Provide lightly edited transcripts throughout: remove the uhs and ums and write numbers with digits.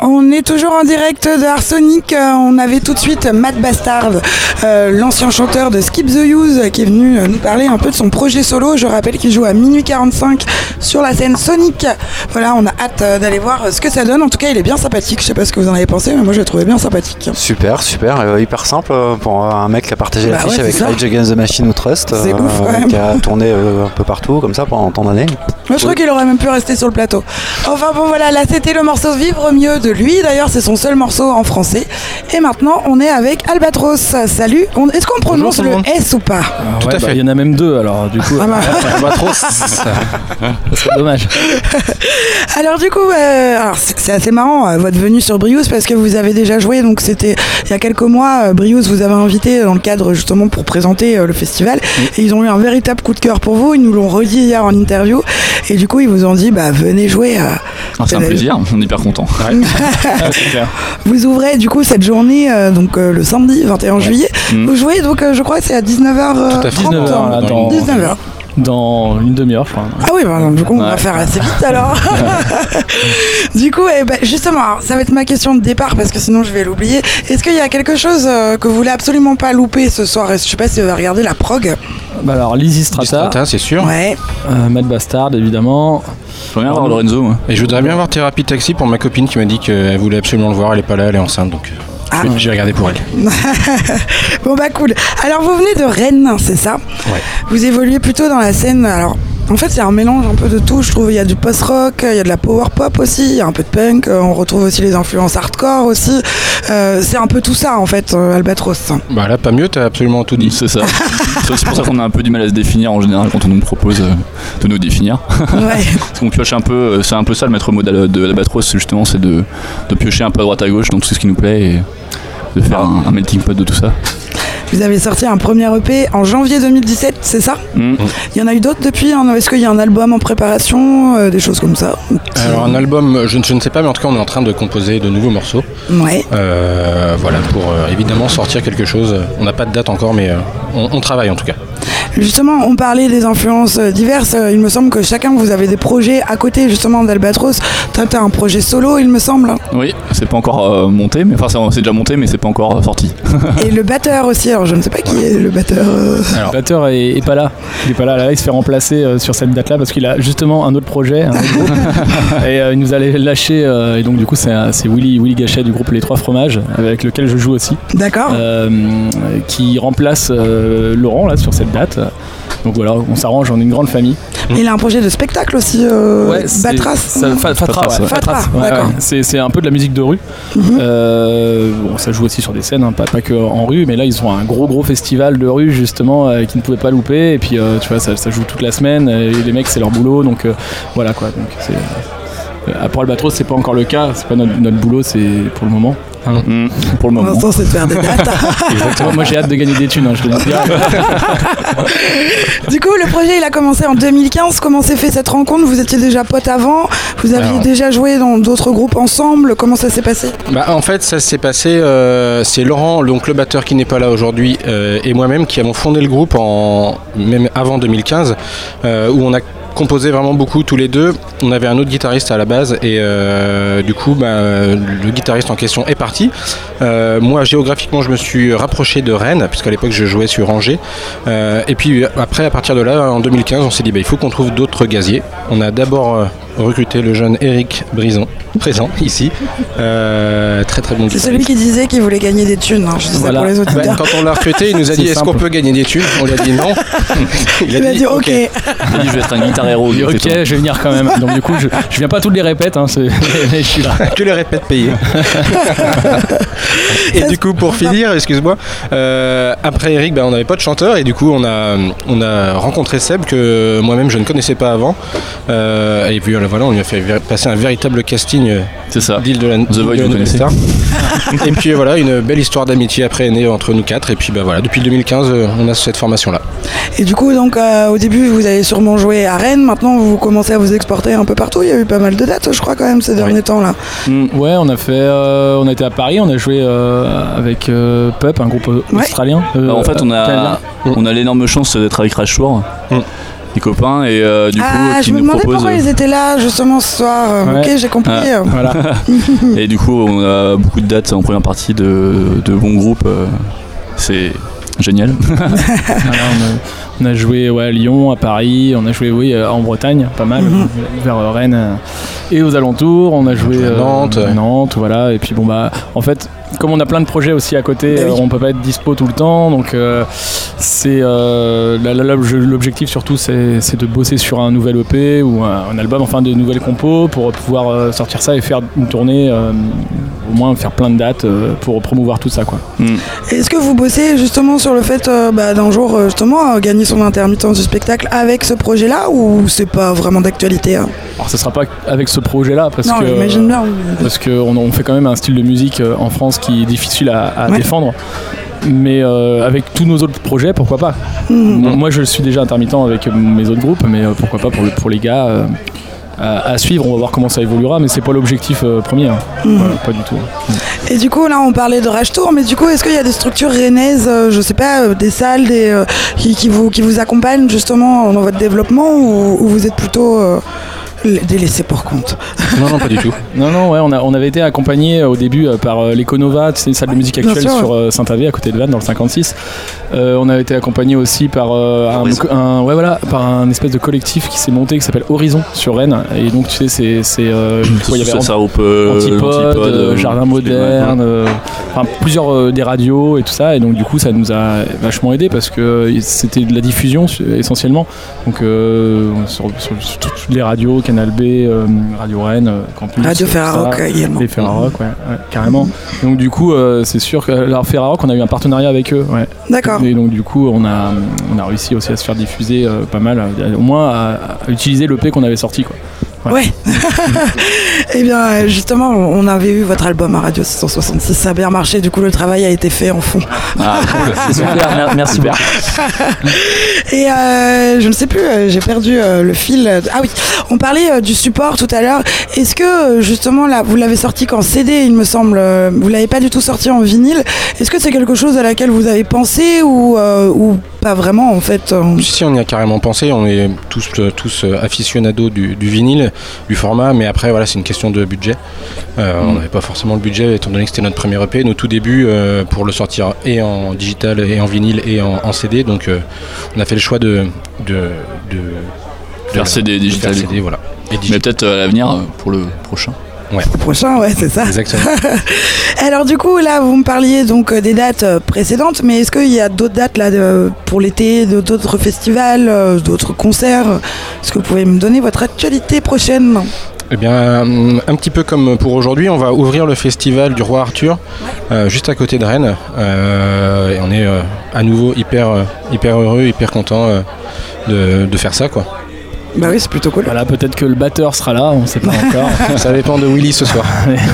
On est toujours en direct de Arsonic. On avait tout de suite Matt Bastard, l'ancien chanteur de Skip the Use, qui est venu nous parler un peu de son projet solo. Je rappelle qu'il joue à minuit 45 sur la scène Sonic. Voilà, on a hâte d'aller voir ce que ça donne. En tout cas, il est bien sympathique. Je sais pas ce que vous en avez pensé, mais moi je le trouvais bien sympathique. Super, hyper simple pour un mec qui a partagé l'affiche avec Rage Against the Machine ou Trust, qui a tourné un peu partout comme ça pendant tant d'années. Moi je crois qu'il aurait même pu rester sur le plateau. Enfin bon voilà, là c'était le morceau Vivre mieux de lui. D'ailleurs c'est son seul morceau en français. Et maintenant on est avec Albatros. Salut. Est-ce qu'on prononce le S ou pas? Tout à fait. Il y en a même deux alors du coup. Albatros. Ça serait dommage. Alors du coup, c'est assez marrant votre venue sur Briouze parce que vous avez déjà joué. Donc c'était il y a quelques mois. Briouze vous avez invité dans le cadre justement pour présenter le festival. Et ils ont eu un véritable coup de cœur pour vous. Ils nous l'ont redit hier en interview. Et du coup, ils vous ont dit, venez jouer. C'est un plaisir, on est hyper content. Ouais. C'est clair. Vous ouvrez du coup cette journée, le samedi 21 juillet. Vous jouez donc, je crois que c'est à 19h30. Tout à fait. 19h. Dans une demi-heure, je crois. Ah oui, du coup, on va faire assez vite alors. Du coup, justement, alors, ça va être ma question de départ parce que sinon je vais l'oublier. Est-ce qu'il y a quelque chose que vous voulez absolument pas louper ce soir? Je sais pas si vous avez regardé la prog. Alors, Lizzy Strata, c'est sûr. Ouais. Matt Bastard, évidemment. Je veux bien voir Lorenzo. Moi. Et je voudrais bien voir Thérapie Taxi pour ma copine qui m'a dit qu'elle voulait absolument le voir. Elle est pas là, elle est enceinte, donc j'ai regardé pour elle. Bon cool. Alors vous venez de Rennes, c'est ça? Ouais. Vous évoluez plutôt dans la scène. Alors en fait c'est un mélange un peu de tout. Je trouve il y a du post-rock, il y a de la power pop aussi, il y a un peu de punk. On retrouve aussi les influences hardcore aussi. C'est un peu tout ça en fait, Albatros. Là pas mieux, t'as absolument tout dit. C'est ça. C'est pour ça qu'on a un peu du mal à se définir en général quand on nous propose de nous définir. Ouais. Parce qu'on pioche un peu, c'est un peu ça le maître mot de l'Albatros justement, c'est de piocher un peu à droite à gauche dans tout ce qui nous plaît et de faire un melting pot de tout ça. Vous avez sorti un premier EP en janvier 2017, c'est ça? Il y en a eu d'autres depuis? Est-ce qu'il y a un album en préparation? Des choses comme ça? Alors un album, je ne sais pas, mais en tout cas on est en train de composer de nouveaux morceaux. Ouais. Pour évidemment sortir quelque chose. On n'a pas de date encore, mais on travaille en tout cas. Justement, on parlait des influences diverses. Il me semble que chacun, vous avez des projets à côté justement d'Albatros. Toi, tu as un projet solo, il me semble. Oui, c'est pas encore monté, mais c'est déjà monté, mais c'est pas encore sorti. Et le batteur aussi. Alors, je ne sais pas qui est le batteur. Le batteur est pas là. Il est pas là. Là, il se fait remplacer sur cette date-là parce qu'il a justement un autre projet, un autre groupe. Et il nous a lâché. Et donc, du coup, c'est Willy Gachet du groupe Les Trois Fromages, avec lequel je joue aussi. D'accord. Qui remplace Laurent là sur cette date. Donc voilà, on s'arrange, on est une grande famille. Il a un projet de spectacle aussi, Fatras. Fatras, d'accord. C'est un peu de la musique de rue. Ça joue aussi sur des scènes, pas que en rue, mais là ils ont un gros festival de rue justement qu'ils ne pouvaient pas louper. Et puis tu vois, ça joue toute la semaine. Et les mecs, c'est leur boulot, donc voilà quoi. Donc pour Albatros, c'est pas encore le cas, c'est pas notre boulot, c'est pour le moment. Pour le moment. Pour l'instant, c'est de faire des dates. Exactement. Moi, j'ai hâte de gagner des thunes, je te le dis. Du coup, le projet, il a commencé en 2015. Comment s'est fait cette rencontre? Vous étiez déjà potes avant? Vous aviez déjà joué dans d'autres groupes ensemble? Comment ça s'est passé? En fait, ça s'est passé. C'est Laurent, donc le batteur qui n'est pas là aujourd'hui, et moi-même qui avons fondé le groupe même avant 2015, où on a composé vraiment beaucoup tous les deux. On avait un autre guitariste à la base et du coup le guitariste en question est parti. Moi géographiquement je me suis rapproché de Rennes puisqu'à l'époque je jouais sur Angers et puis après à partir de là en 2015 on s'est dit il faut qu'on trouve d'autres gaziers. On a d'abord recruté le jeune Eric Brison présent ici, très bon guitariste. C'est celui qui disait qu'il voulait gagner des thunes, je dis ça pour les autres. Quand on l'a recruté il nous a dit est-ce qu'on peut gagner des thunes? On lui a dit non. Il a dit ok. Il a dit je vais être un guitar héros. Ok, je vais venir quand même. Donc du coup je viens pas toutes les répètes, mais je suis là. Que les répètes payées. Et du coup pour finir, excuse-moi, après Eric on n'avait pas de chanteur et du coup on a rencontré Seb que moi-même je ne connaissais pas avant et puis voilà on lui a fait passer un véritable casting. C'est ça. D'Île de la The Void, vous connaissez. Et puis voilà, une belle histoire d'amitié après est née entre nous quatre. Et puis voilà, depuis 2015, on a cette formation-là. Et du coup, donc au début, vous avez sûrement joué à Rennes. Maintenant, vous commencez à vous exporter un peu partout. Il y a eu pas mal de dates, je crois, quand même, ces derniers temps là. Ouais, on a été à Paris. On a joué avec Pup, un groupe australien. En fait, on a l'énorme chance d'être avec Rage Tour. copains et du coup je me demandais pourquoi ils étaient là justement ce soir. Ok, j'ai compris. Voilà. Et du coup on a beaucoup de dates en première partie de bons groupes. C'est génial. On a joué à Lyon, à Paris, on a joué en Bretagne, pas mal, vers Rennes et aux alentours. On a joué à Nantes, voilà. Et puis en fait, comme on a plein de projets aussi à côté, on peut pas être dispo tout le temps, donc c'est l'objectif surtout c'est de bosser sur un nouvel EP ou un album, enfin de nouvelles compos pour pouvoir sortir ça et faire une tournée, au moins faire plein de dates pour promouvoir tout ça, quoi. Est-ce que vous bossez justement sur le fait d'un jour justement gagner son intermittence du spectacle avec ce projet-là, ou c'est pas vraiment d'actualité Alors ce sera pas avec ce projet-là parce que j'imagine bien. Parce qu'on fait quand même un style de musique en France qui est difficile à défendre. Mais avec tous nos autres projets, pourquoi pas. Moi je suis déjà intermittent avec mes autres groupes, mais pourquoi pas pour les gars à suivre. On va voir comment ça évoluera, mais c'est pas l'objectif premier, voilà, pas du tout. Et du coup là on parlait de Rage Tour, mais du coup est-ce qu'il y a des structures rennaises, je sais pas, des salles qui vous accompagnent justement dans votre développement, ou vous êtes plutôt délaissé pour compte? Non, pas du tout. Non, on avait été accompagné au début par l'Econova, c'est une salle de musique actuelle sur Saint-Avé, à côté de Vannes, dans le 56. On a été accompagné aussi par par un espèce de collectif qui s'est monté, qui s'appelle Horizon, sur Rennes. Et donc, tu sais, il y avait Antipode, Jardin Moderne, plusieurs des radios et tout ça. Et donc, du coup, ça nous a vachement aidé parce que c'était de la diffusion essentiellement. Donc, sur toutes les radios, Canal B, Radio Rennes, Campus, Radio Ferrarock également. Les Ferrarock, ouais, carrément. Donc du coup, c'est sûr que la Ferrarock, on a eu un partenariat avec eux. Ouais. D'accord. Et donc du coup, on a réussi aussi à se faire diffuser pas mal, au moins à utiliser l'EP qu'on avait sorti, quoi. Ouais. Et bien justement, on avait eu votre album à Radio 666, ça a bien marché, du coup le travail a été fait en fond. C'est super, merci beaucoup. Et je ne sais plus, j'ai perdu le fil. Ah oui, on parlait du support tout à l'heure. Est-ce que justement là, vous l'avez sorti qu'en CD, il me semble, vous l'avez pas du tout sorti en vinyle. Est-ce que c'est quelque chose à laquelle vous avez pensé ou pas vraiment en fait? Si, on y a carrément pensé, on est tous aficionados du vinyle, du format, mais après voilà, c'est une question de budget. On n'avait pas forcément le budget étant donné que c'était notre premier EP, nos tout débuts, pour le sortir et en digital et en vinyle et en CD, donc on a fait le choix de faire CD digital. CD, voilà. Mais peut-être à l'avenir pour le prochain. Ouais. Au prochain, ouais, c'est ça. Exactement. Alors du coup, là, vous me parliez donc des dates précédentes, mais est-ce qu'il y a d'autres dates là pour l'été, d'autres festivals, d'autres concerts? Est-ce que vous pouvez me donner votre actualité prochaine? Eh bien, un petit peu comme pour aujourd'hui, on va ouvrir le festival du Roi Arthur, juste à côté de Rennes. Et on est à nouveau hyper heureux, hyper content de faire ça, quoi. Bah oui, c'est plutôt cool. Voilà, peut-être que le batteur sera là, on ne sait pas encore. Ça dépend de Willy ce soir.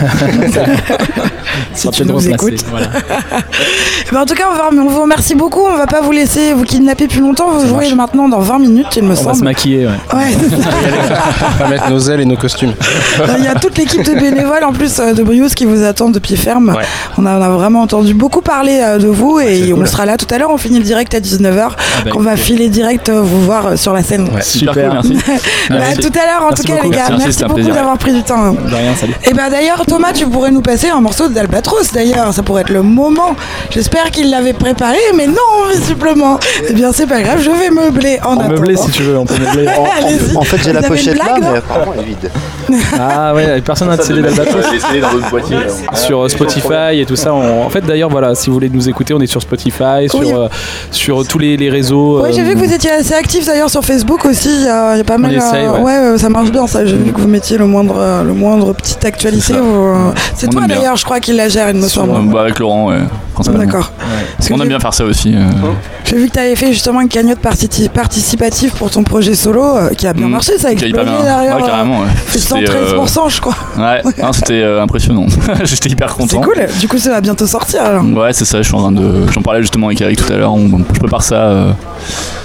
Si tu nous écoutes. Voilà. En tout cas, on vous remercie beaucoup. On ne va pas vous laisser vous kidnapper plus longtemps. Vous jouez maintenant dans 20 minutes, il me semble. On va se maquiller, ouais. On va mettre nos ailes et nos costumes. Il y a toute l'équipe de bénévoles en plus de Briouze qui vous attend de pied ferme. Ouais. On a vraiment entendu beaucoup parler de vous et on sera là tout à l'heure. On finit le direct à 19h. On va filer direct vous voir sur la scène. Ouais, super, merci. À tout à l'heure en tout cas, les gars. Merci beaucoup d'avoir pris du temps. De rien, salut. Et d'ailleurs, Thomas, tu pourrais nous passer un morceau d'Albatros d'ailleurs. Ça pourrait être le moment. J'espère qu'il l'avait préparé, mais non, visiblement. Eh bien, c'est pas grave, je vais meubler en attendant. Meubler si tu veux, on peut meubler. En fait, j'ai la pochette là, mais apparemment elle est vide. Ah ouais, personne n'a de CD d'Albatros. Dans votre boîtier. Sur Spotify et tout ça. En fait, d'ailleurs, voilà, si vous voulez nous écouter, on est sur Spotify, sur tous les réseaux. Oui, j'ai vu que vous étiez assez actifs d'ailleurs sur Facebook aussi. Il y a pas mal. Ouais, ça marche bien ça. J'ai vu que vous mettiez le moindre petite actualité. C'est toi d'ailleurs, je crois, qui la gère, il me semble. Avec Laurent, ouais. D'accord. Ouais. On aime bien faire ça aussi. J'ai vu que tu avais fait justement une cagnotte participative pour ton projet solo qui a bien marché, ça a explosé derrière. Ouais, carrément. Ouais. Fait 113%, je crois. Ouais, c'était impressionnant. J'étais hyper content. C'est cool. Du coup, ça va bientôt sortir alors. Ouais, c'est ça. J'en parlais justement avec Eric tout à l'heure. Je prépare ça.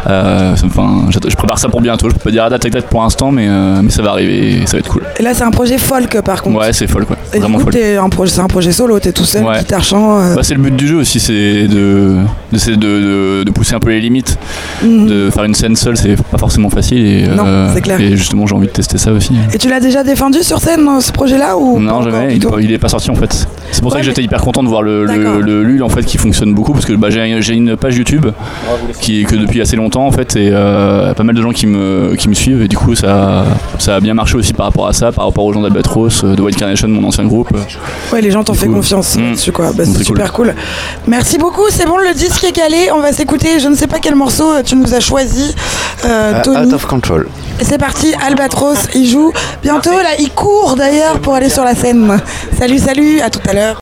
Je prépare ça pour bientôt. Je peux pas dire la date exacte pour l'instant, mais ça va arriver et ça va être cool. Et là, c'est un projet folk par contre. Ouais, c'est folk, ouais. Et vraiment du coup, folk. C'est un projet solo, t'es tout seul, guitare chant. C'est le but du jeu aussi, c'est d'essayer de pousser un peu les limites. De faire une scène seule, c'est pas forcément facile. Non, c'est clair. Et justement, j'ai envie de tester ça aussi. Et tu l'as déjà défendu sur scène dans ce projet-là ou Non, jamais. Il est pas sorti en fait. C'est pour ça que j'étais hyper content de voir le LUL en fait qui fonctionne beaucoup parce que j'ai une page YouTube que depuis assez longtemps en fait et pas mal de gens qui me suivent et du coup ça a bien marché aussi par rapport à ça, par rapport aux gens d'Albatros, de White Carnation, mon ancien groupe. Ouais, les gens t'ont fait confiance là-dessus quoi. C'est super cool. Merci beaucoup, c'est bon, le disque est calé, on va s'écouter, je ne sais pas quel morceau tu nous as choisi, Tony. Out of Control. Et c'est parti, Albatros, il joue bientôt là, il court d'ailleurs pour aller sur la scène. Salut, à tout à l'heure.